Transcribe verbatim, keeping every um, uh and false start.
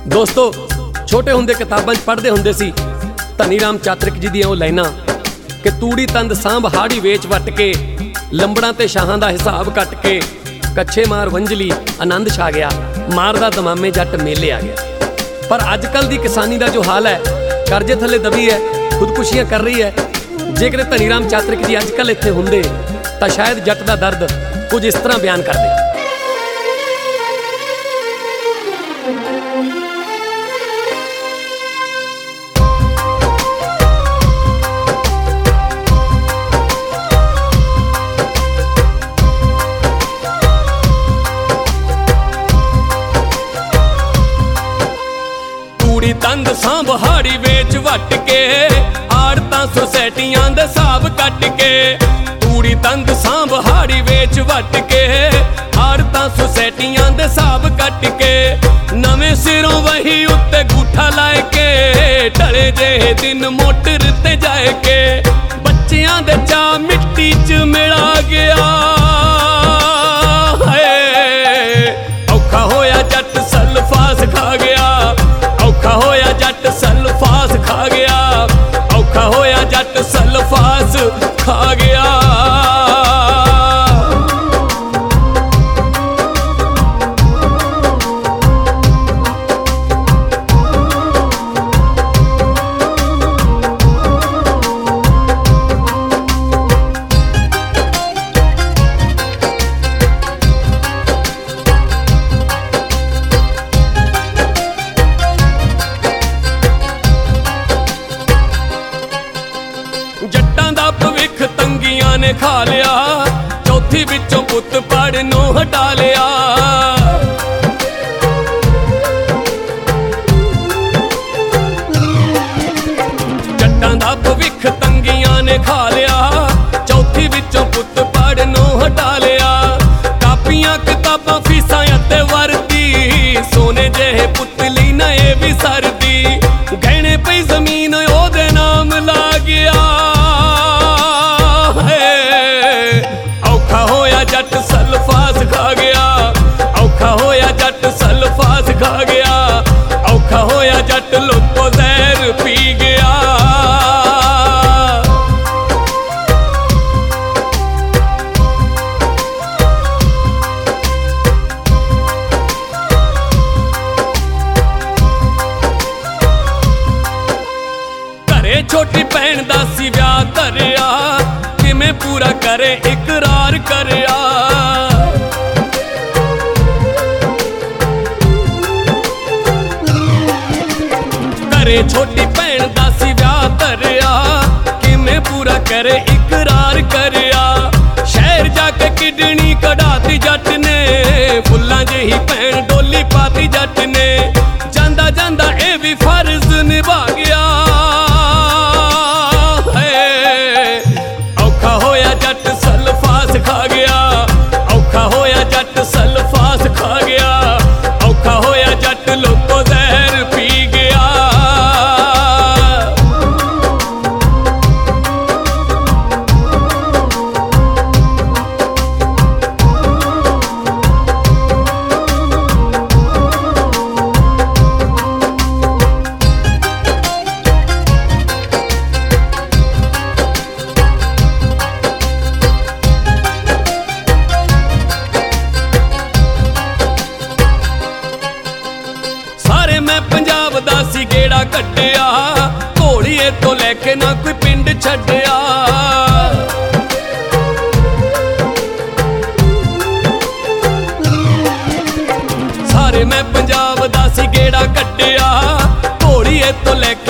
दोस्तों छोटे हुंदे किताबां पढ़ते हुंदे सी धनी राम चातरिक जी दी ओह लाइनां कि तूड़ी तंद सांभ हाड़ी वेच वट के लंबड़ां ते शाहां दा हिसाब कट के कच्छे मार वंजली आनंद छा गया मारदा दमामे जट मेले आ गया। पर अजकल दी किसानी दा जो हाल है करजे थले दबी है, खुदकुशियां कर रही है। जेकर धनी राम चातरिक जी अजकल इत्थे हुंदे तां शायद जट दा दर्द कुछ इस तरह बयान करदे। तूड़ी तंद सांभ हाड़ी वेच वट के आड़तां सोसाइटियां दे हिसाब कट के तूड़ी तंद सांभ हाड़ी वेच वट के आड़तां सोसाइटियां दे हिसाब कट के नवें सिरों वही उत्ते गूठा लाए के ढले जे दिन मोटर ते जाए के बच्चियां दे चा मिट्टी च मिला गया औखा होया जट सल्फास खा गया औखा होया जट सल्फास खा गया औखा होया जट सल्फास खा गया। जट्टां दा भविख तंगियां ने खा लिया चौथी विचों पुत पढ़नों हटा लिया। जट्टां दा भविख तंगियां ने खा लिया चौथी विचों पुत पढ़नों हटा लिया। कापियां किताबां फीसां अते वर्दी सोने जेहे पुतली नए भी सरदी गहने पई जमीन ओदे नाम ला गया। औखा होया जट सल्फास खा गया औखा होया जट सल्फास खा गया औखा होया जट लुत्तो जहर पी गया। घरे छोटी भैन दा सी ब्याह धरिया किवें पूरा करे इकरार करया। घरे छोटी भैन दा सी ब्याह धरिया किवें पूरा करे इकरार करया। शहर जाके किडनी कढ़ाती जट ने फुल्लां जेही भैन डोली पाती जट ने जांदा जांदा ए भी फर्ज निभा गया। औखा होया जट सल्फास खा गया औखा होया जट सल्फास खा गया औखा होया जट लोको जहर पी गया। सारे मैं पंजाब दा सी गेड़ा कट्टिया घोड़िए तो लैके ना कोई पिंड छड्डिया। सारे मैं पंजाब दा सी गेड़ा कट्टिया घोड़िए तो लैके